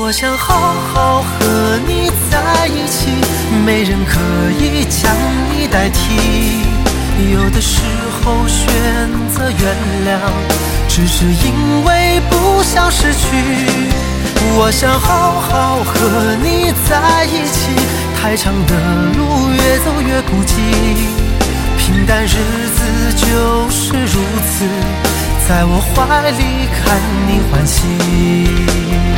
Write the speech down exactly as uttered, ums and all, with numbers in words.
我想好好和你在一起，没人可以将你代替。有的时候选择原谅，只是因为不想失去。我想好好和你在一起，太长的路越走越孤寂，平淡日子就是如此，在我怀里看你欢喜。